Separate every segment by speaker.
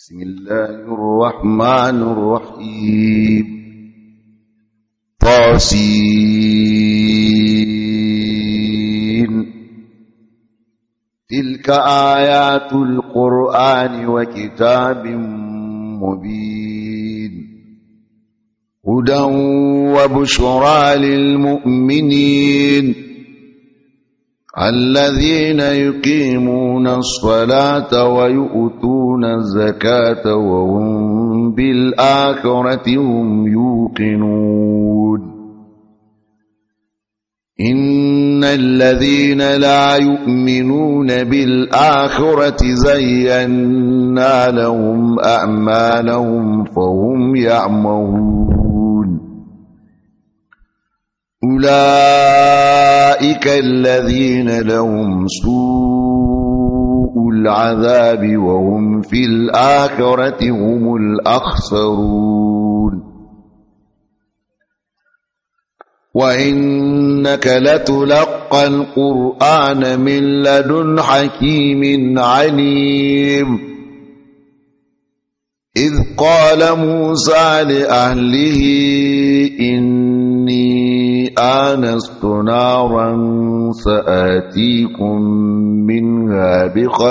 Speaker 1: بسم الله الرحمن الرحيم طاسين تلك آيات القرآن وكتاب مبين هدى وبشرى للمؤمنين الذين يقيمون الصلاة ويؤتون الزكاة وهم بالآخرة هم يوقنون إن الذين لا يؤمنون بالآخرة زينا لهم أعمالهم فهم يعمهون أولئك الذين لهم سوء العذاب وهم في الآخرة هم الأخسرون وإنك لتلقى القرآن من لدن حكيم عليم إذ قال موسى لأهله إني آنست نارا سآتيكم منها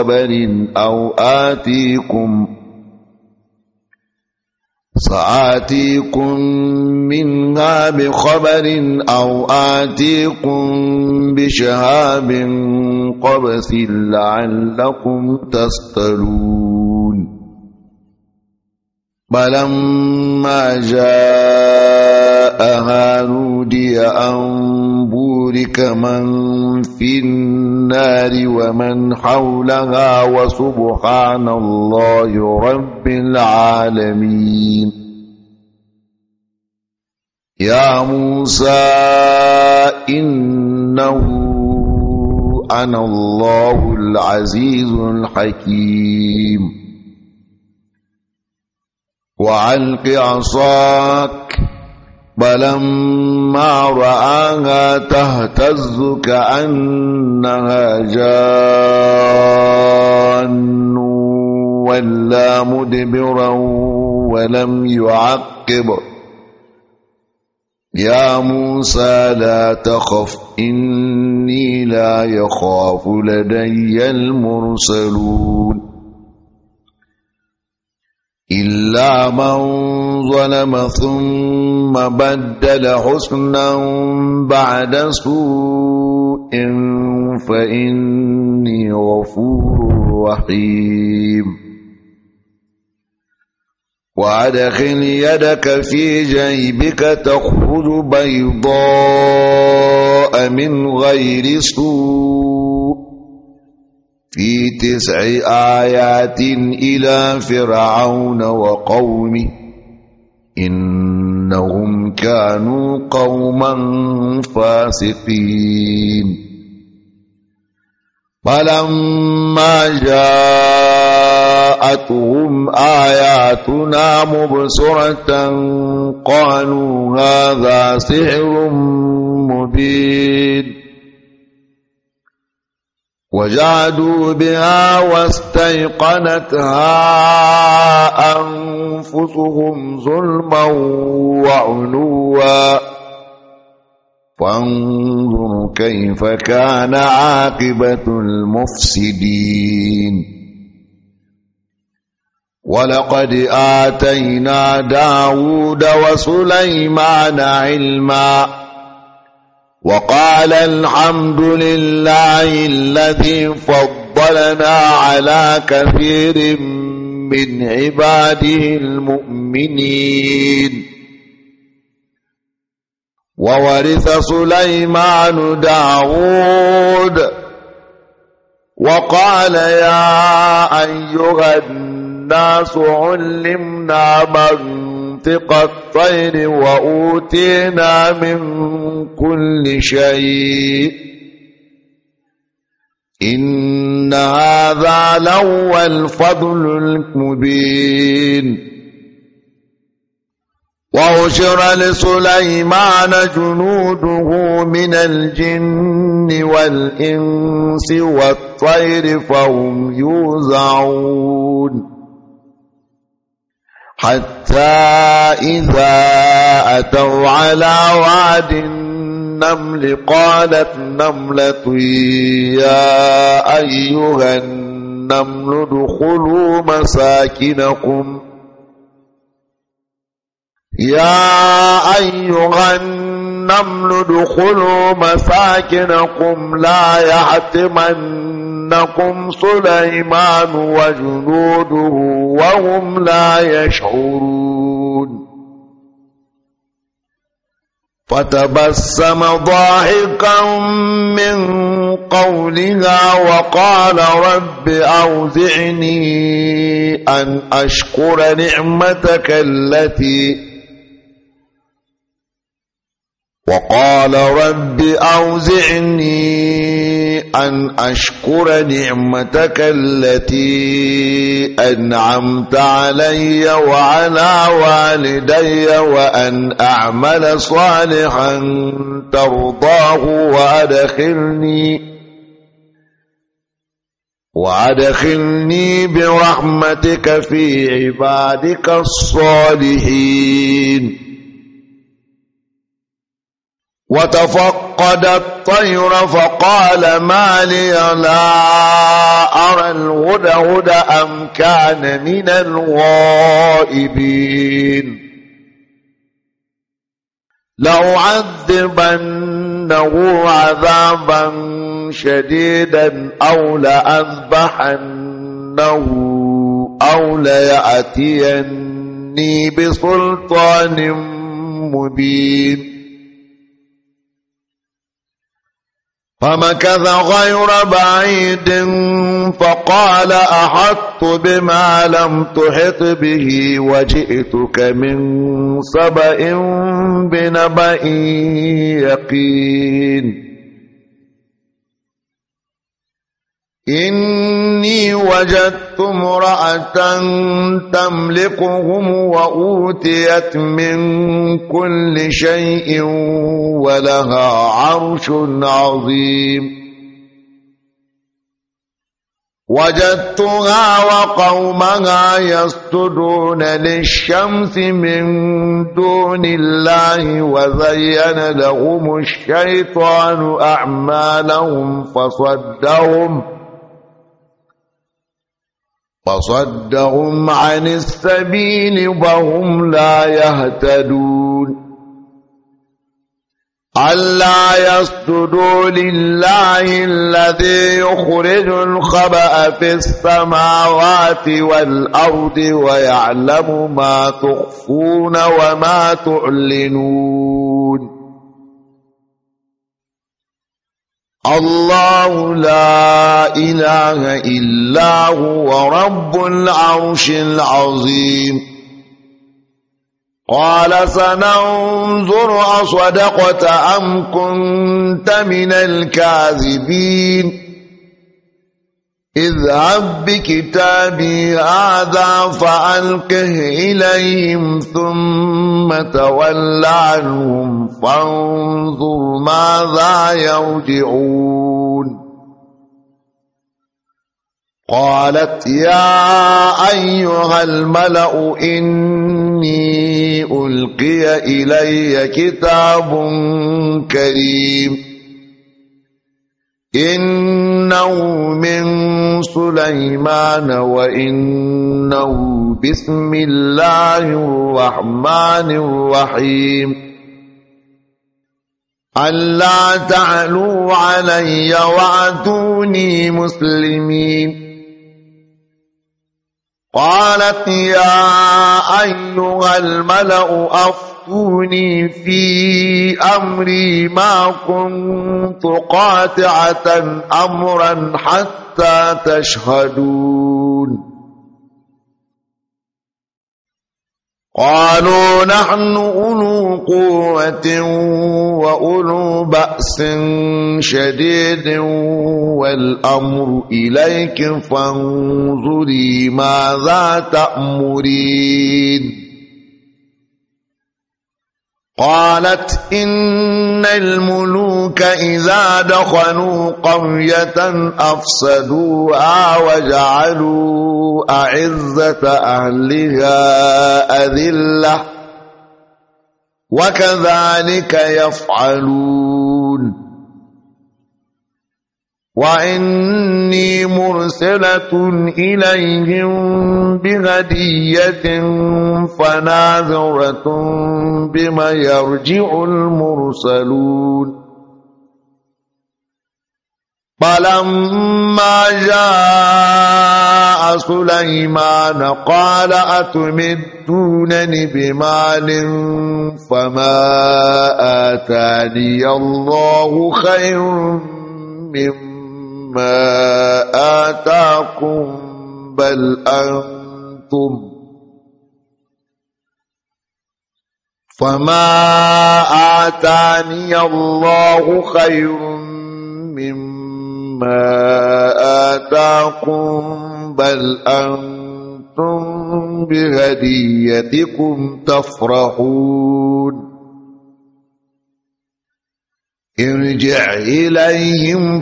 Speaker 1: بخبر أو آتيكم بشهاب قبس لعلكم تصطلون فلما جاءها نودي أن بورك من في النار ومن حولها وسبحان الله رب العالمين يا موسى إنه أنا الله العزيز الحكيم وألق عصاك فلما رآها تهتز كأنها جان ولا مدبرا ولم يعقب يا موسى لا تخف إني لا يخاف لدي المرسلون إلا من ظلم ثم بدل حسنا بعد سوء فإني غفور رحيم وأدخل يدك في جيبك تخرج بيضاء من غير سوء في 9 آيات إلى فرعون وقومه إنهم كانوا قوما فاسقين فلما جاءتهم آياتنا مبصرة قالوا هذا سحر مبين وجادوا بها واستيقنتها أنفسهم ظلما وعلوا فانظر كيف كان عاقبة المفسدين ولقد آتينا داود وسليمان علما وقال الحمد لله الذي فضلنا على كثير من عباده المؤمنين وورث سليمان داود وقال يا أيها الناس علمنا منطق الطير وأوتينا من كل شيء إن هذا لهو الفضل المبين وحشر لسليمان جنوده من الجن والإنس والطير فهم يوزعون حتى إذا أتوا على واد النمل قالت نملة يا أيها النمل ادخلوا مساكنكم لا يحطمنكم سليمان وجنوده وهم لا يشعرون فتبسم ضاحكا من قولها وقال رب أوزعني أن أشكر نعمتك التي أنعمت علي وعلى والدي وأن أعمل صالحا ترضاه وأدخلني برحمتك في عبادك الصالحين. وتفقد الطير فقال ما لي لا أرى الهدهد أم كان من الغائبين لأعذبنه عذابا شديدا أو لأذبحنه أو ليأتيني بسلطان مبين. فمكث غير بعيد فقال أحطت بما لم تحط به وجئتك من سبأ بنبأ يقين. إني وجدت امرأة تملكهم وأوتيت من كل شيء ولها عرش عظيم. وجدتها وقومها يسجدون للشمس من دون الله وزين لهم الشيطان أعمالهم فصدهم عن السبيل وهم لا يهتدون. ألا يسجدوا لله الذي يخرج الخبأ في السماوات والأرض ويعلم ما تخفون وما تعلنون. الله لا إله إلا هو رب العرش العظيم. قال سننظر أصدقت أم كنت من الكاذبين اذهب بكتابي هذا فألقه إليهم ثم تول عنهم فانظر ماذا يرجعون. قالت يا أيها الملأ إني ألقي إلي كتاب كريم إنه من سليمان وإنه بسم الله الرحمن الرحيم ألا تعلوا علي وأتوني مسلمين. قالت يا أيها الملأ أفتوني في أمري ما كنت قاطعة أمرا حتى تشهدون. قالوا نحن أولو قوة وأولو بأس شديد والأمر إليك فانظري ماذا تأمرين. قالت إن الملوك إذا دخلوا قرية أفسدوها وجعلوا أعزة أهلها أذلة وكذلك يفعلون وإني مرسلة إليهم بهدية فناظرة بما يرجع المرسلون فلما جاء سليمان قال أتمدونني بمال فما آتاني الله خير مما آتاكم بل أنتم فما آتاني الله خير مما آتاكم بل أنتم بهديتكم تفرحون ارجع إليهم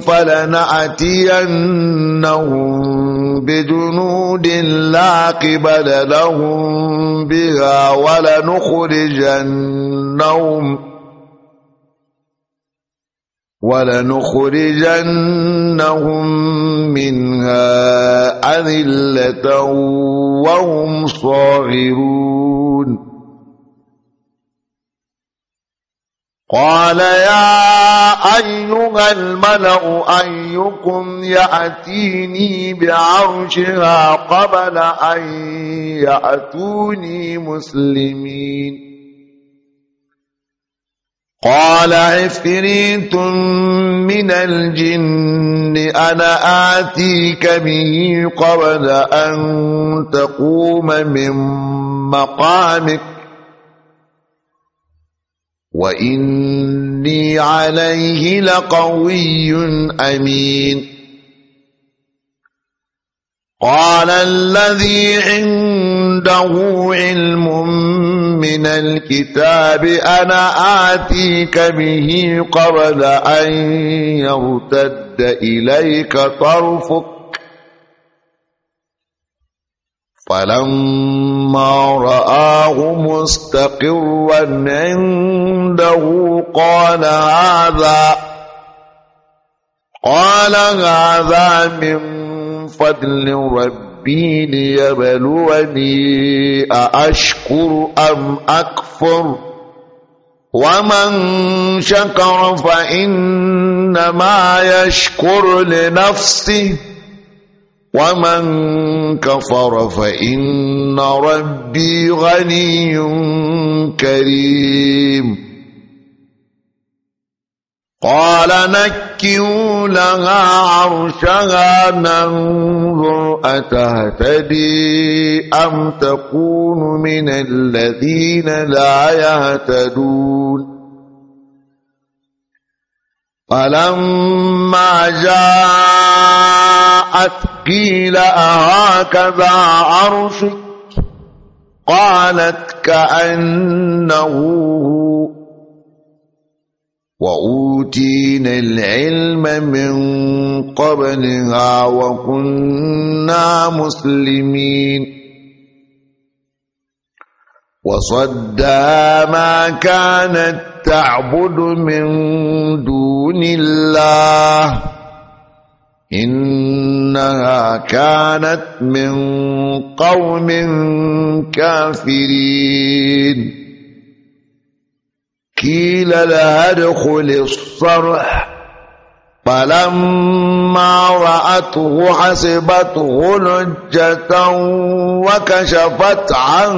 Speaker 1: فلنأتينهم بجنود لا قبل لهم بها ولنخرجنهم منها أذلة وهم صاغرون قال يا أيها الملأ أيكم يأتيني بعرشها قبل أن يأتوني مسلمين قال عفريت من الجن أنا آتيك به قبل أن تقوم من مقامك وإني عليه لقوي أمين قال الذي عنده علم من الكتاب أنا آتيك به قبل أن يرتد إليك طرفك فلما رآه مستقرا عنده قال هذا من فضل ربي ليبلوني أأشكر أم أكفر ومن شكر فإنما يشكر لنفسه ومن كفر فإن ربي غني كريم قال نكروا لها عرشها ننظر أتهتدي أم تكون من الذين لا يهتدون فلما جاءت قيل أهكذا عرشك قالت كأنه وأوتينا العلم من قبلها وكنا مسلمين وصدها ما كانت تعبد من دون الله إنها كانت من قوم كافرين قيل لها ادخل الصرح فلما رأته حسبته لجة وكشفت عن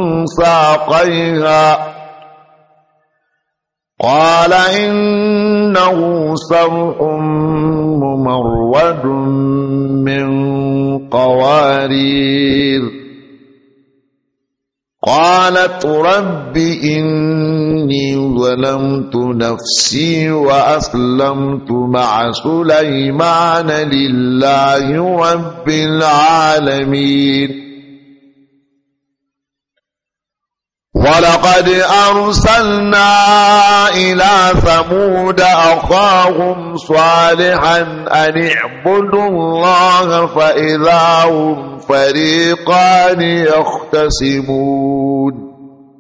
Speaker 1: ساقيها قال إنه صرح ممرد من قوارير قالت رب إني ظلمت نفسي وأسلمت مع سليمان لله رب العالمين ولقد أرسلنا إلى ثمود أخاهم صالحا أن اعبدوا الله فإذا هم فريقان يختصمون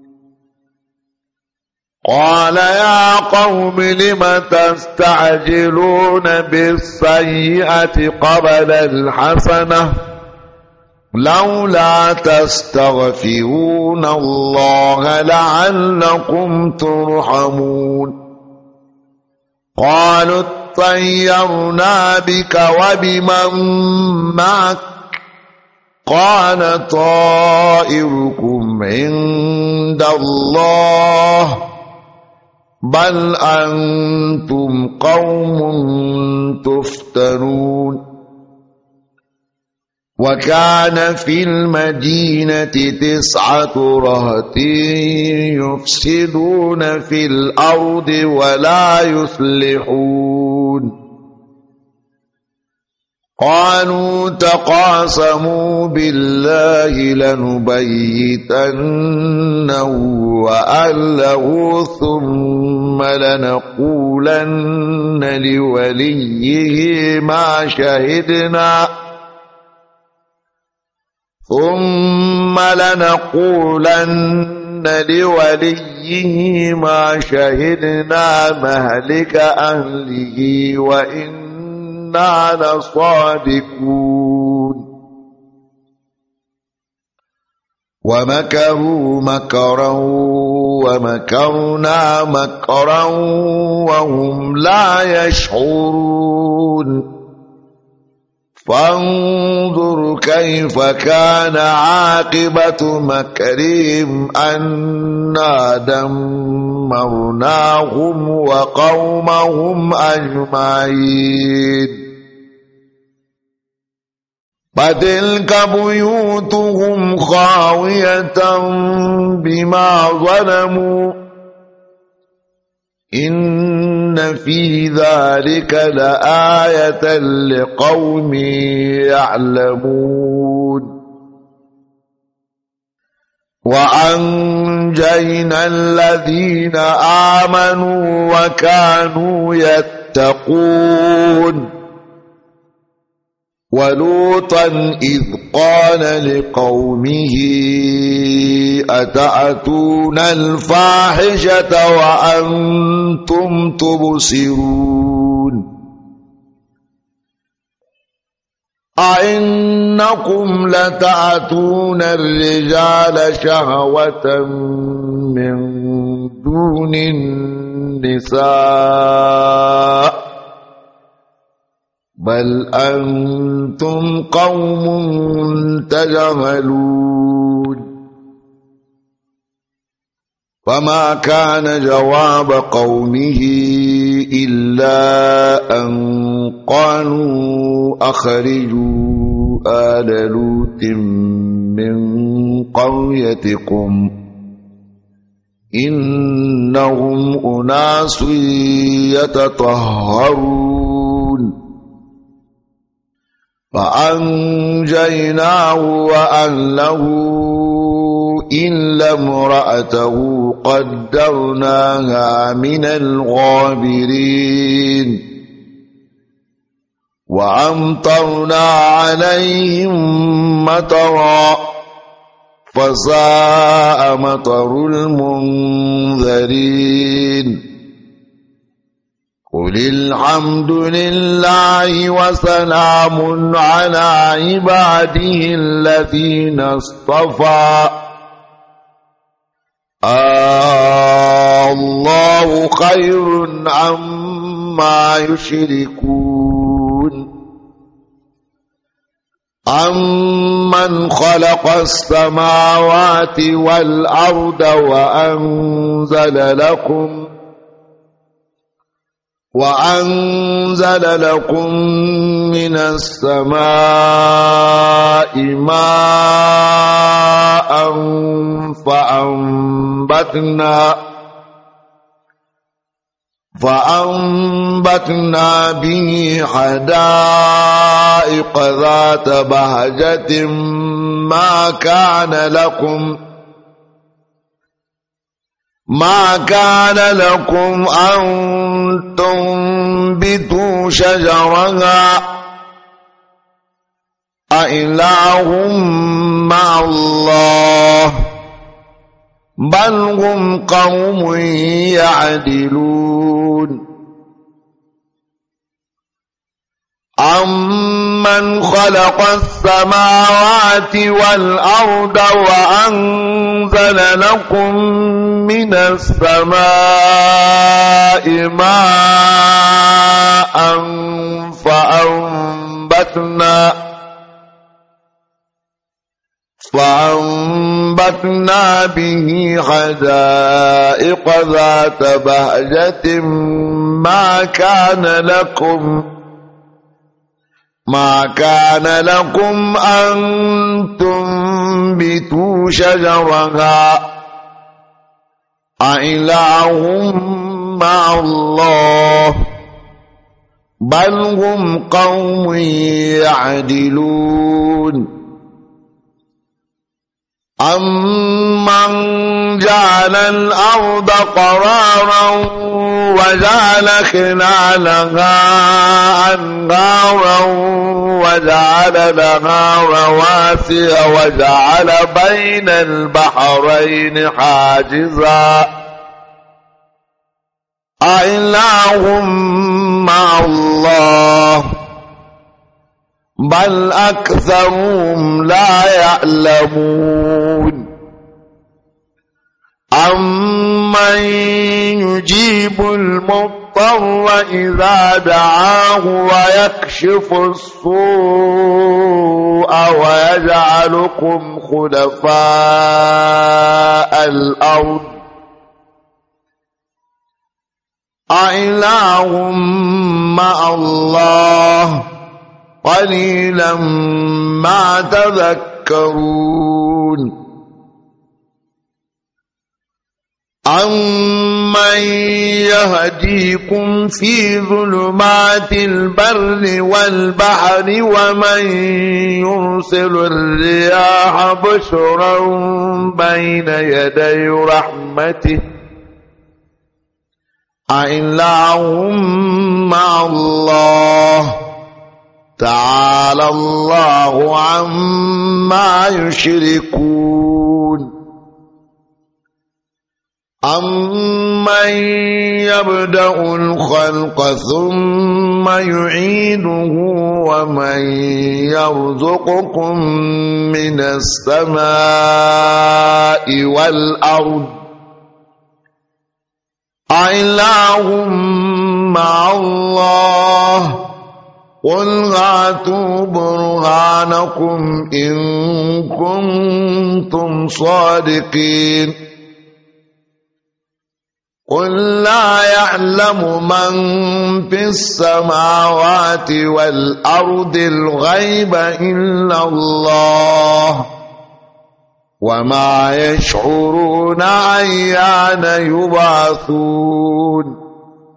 Speaker 1: قال يا قوم لم تستعجلون بالسيئة قبل الحسنة لولا تستغفرون الله لعلكم ترحمون قالوا اطيرنا بك وبمن معك قال طائركم عند الله بل أنتم قوم تفتنون وكان في المدينة 9 رهط يفسدون في الأرض ولا يصلحون قالوا تقاسموا بالله لنبيتنه وأهله ثم لنقولن لوليه ما شهدنا مهلك أهله وإنا لصادقون ومكروا مكرا ومكرنا مكرا وهم لا يشعرون فانظر كيف كان عاقبة مكرهم أنا دمرناهم وقومهم أجمعين فتلك بيوتهم خاوية بما ظلموا إن في ذلك لآية لقوم يعلمون وأنجينا الذين آمنوا وكانوا يتقون ولوطا إذ قال لقومه أتأتون الفاحشة وأنتم تبصرون أئنكم لتأتون الرجال شهوة من دون النساء بل أنتم قوم تجهلون فما كان جواب قومه إلا أن قالوا أخرجوا آل لوط من قريتكم إنهم أناس يتطهرون فأنجيناه وأهله إلا امرأته قدرناها من الغابرين وأمطرنا عليهم مطرا فساء مطر المنذرين قل الحمد لله وسلام على عباده الذين اصطفى الله خير عما يشركون أمن خلق السماوات والأرض وأنزل لكم من السماء ماء فأنبتنا به حدائق ذات بهجة ما كان لكم ما كان لكم أن تنبتوا شجرها أإله مع الله بل هم قوم يعدلون أمن خلق السماوات والأرض وأنزل لكم من السماء ماء فأنبتنا به حدائق ذات بهجة ما كان لكم أن تنبتوا شجرها أإله مع الله بل هم قوم يعدلون أمن جعل الأرض قرارا وجعل خلالها أنهارا وجعل لها رواسي وجعل بين البحرين حاجزا أإله مع الله بل أكثرهم لا يعلمون أمن يجيب المضطر إذا دعاه ويكشف السوء ويجعلكم خلفاء الأرض أإله مع الله قليلا ما تذكرون أمن يهديكم في ظلمات البر والبحر ومن يرسل الرياح بشرا بين يدي رحمته أإله مع الله تعالى الله عما يشركون أمن يبدأ الخلق ثم يعيده ومن يرزقكم من السماء والأرض أإله مع الله قل هاتوا برهانكم إن كنتم صادقين قل لا يعلم من في السماوات والأرض الغيب إلا الله وما يشعرون أيان يبعثون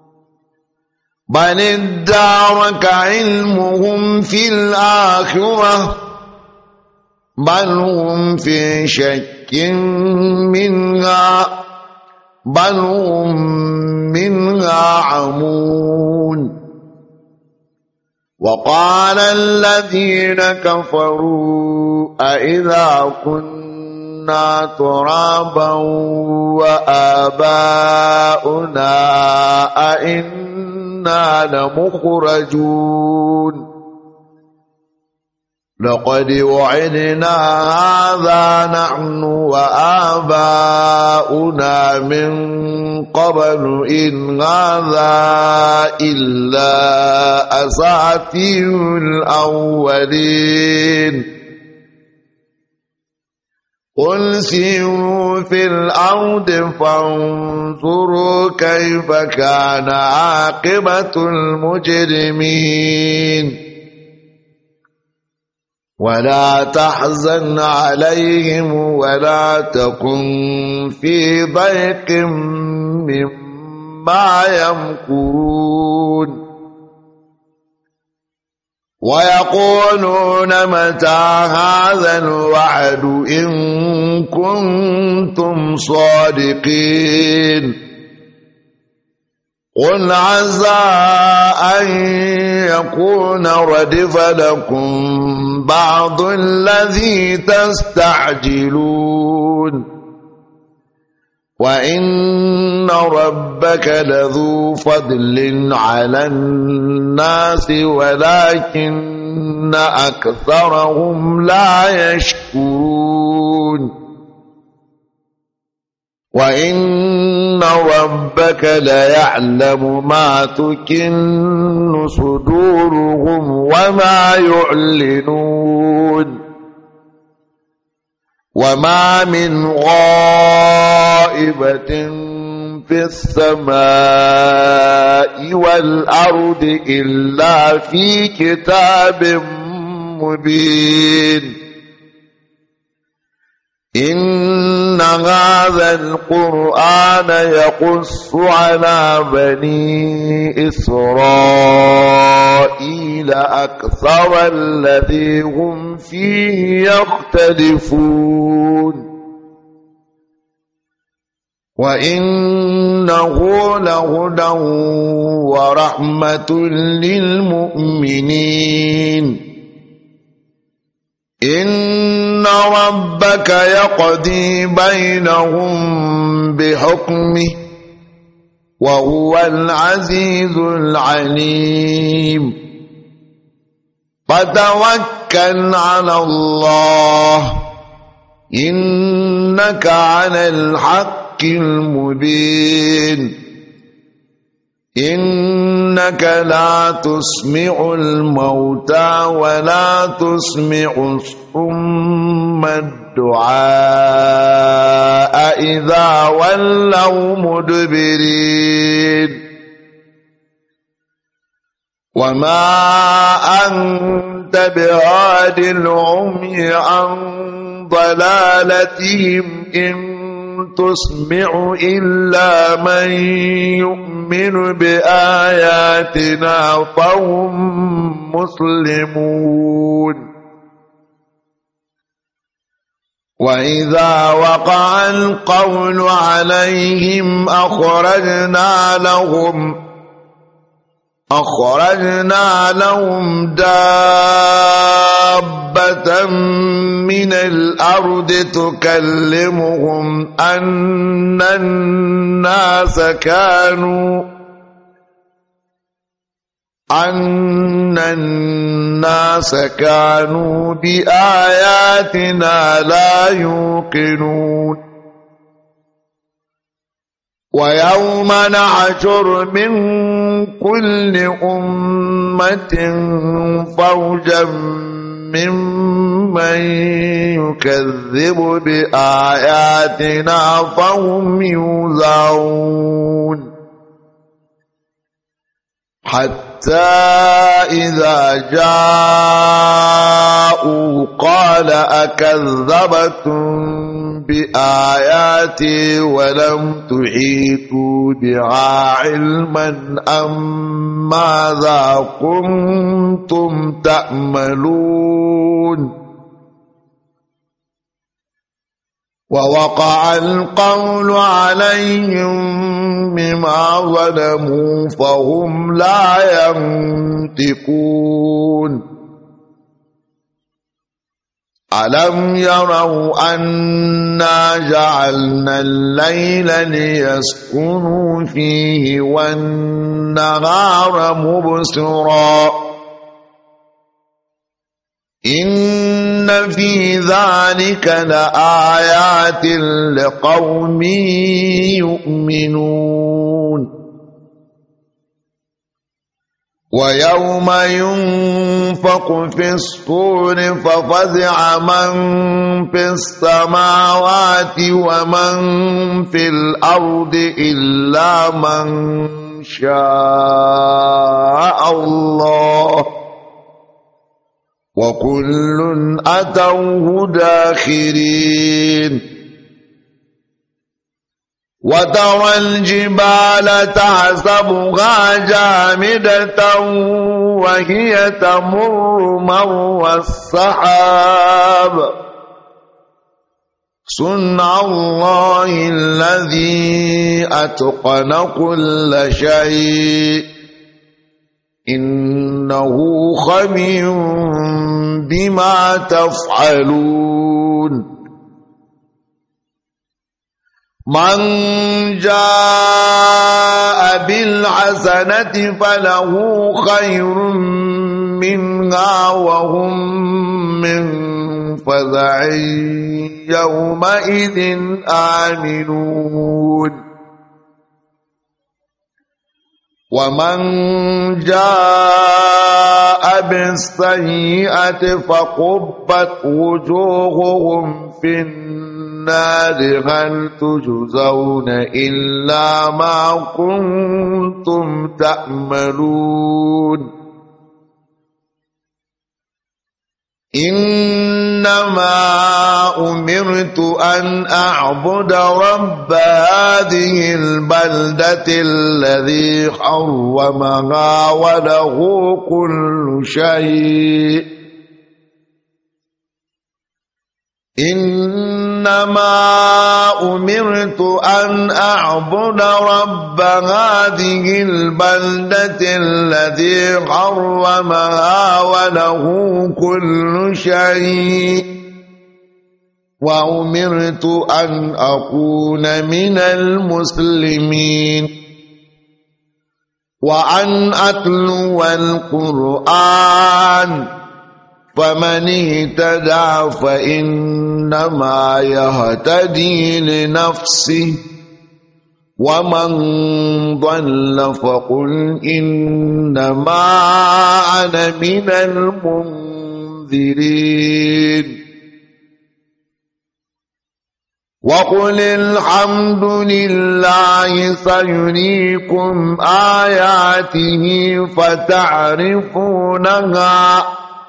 Speaker 1: بل ادارك علمهم في الآخرة بل هم في شك منها بل هم منها عمون وقال الذين كفروا أإذا كنا ترابا وآباؤنا أإنا لمخرجون لقد وعدنا هذا نحن وآباؤنا من قبل إن هذا إلا أساطير الأولين قل سيروا في الأرض فانظروا كيف كان عاقبة المجرمين ولا تحزن عليهم ولا تكن في ضيق مما يمكرون ويقولون متى هذا الوعد إن كنتم صادقين قل عسى أن يكون ردف لكم بعض الذي تستعجلون وإن ربك لذو فضل على الناس ولكن أكثرهم لا يشكرون وإن ربك ليعلم ما تكن صدورهم وما يعلنون وما من غائبة في السماء والأرض إلا في كتاب مبين إن هذا القرآن يقص على بني إسرائيل أكثر الذي هم فيه يختلفون وإنه لهدى ورحمة للمؤمنين إن ربك يقضي بينهم بحكمه وهو العزيز العليم فتوكل على الله إنك على الحق المبين إنك لا تسمع الموتى ولا تسمع الصم الدعاء إذا ولوا مدبرين وما أنت بهاد العمي عن ضلالتهم إن تسمع إلا من يؤمن بآياتنا فهم مسلمون وإذا وقع القول عليهم أخرجنا لهم دابة من الأرض تكلمهم أن الناس كانوا بآياتنا لا يوقنون ويوم نحشر من كل أمة فوجا ممن يكذب بآياتنا فهم يوزعون حتى إذا جاءوا قال أكذبتم بآياتي ولم تحيطوا بها علما أم ماذا كنتم تأملون ووقع القول عليهم بما ظلموا فهم لا ينطقون ألم يروا أنا جعلنا الليل ليسكنوا فيه والنهار مبصرا إن في ذلك لآيات لقوم يؤمنون ويوم ينفق في الصور ففزع من في السماوات ومن في الأرض إلا من شاء الله وكل أتوه داخرين وترى الجبال تحسبها جامدة وهي تمر مر السحاب صنع الله الذي أتقن كل شيء إنه خبير بما تفعلون من جاء بالحسنة فله خير منها وهم من فزع يومئذ آمنون ومن جاء بالسيئة فكبت وجوههم في النار هل تجزون إلا ما كنتم تعملون إنما أمرت أن أعبد رب هذه البلدة الذي حرمها وله كل شيء إنما أمرت أن أعبد رب هذه البلدة الذي حرمها وله كل شيء وأمرت أن أكون من المسلمين وأن أتلو القرآن فمن اهتدى فإنما يهتدي لنفسه ومن ضل فقل إنما أنا من المنذرين وقل الحمد لله سيريكم آياته فتعرفونها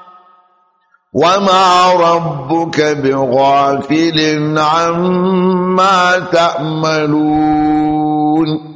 Speaker 1: وما ربك بغافل عما تعملون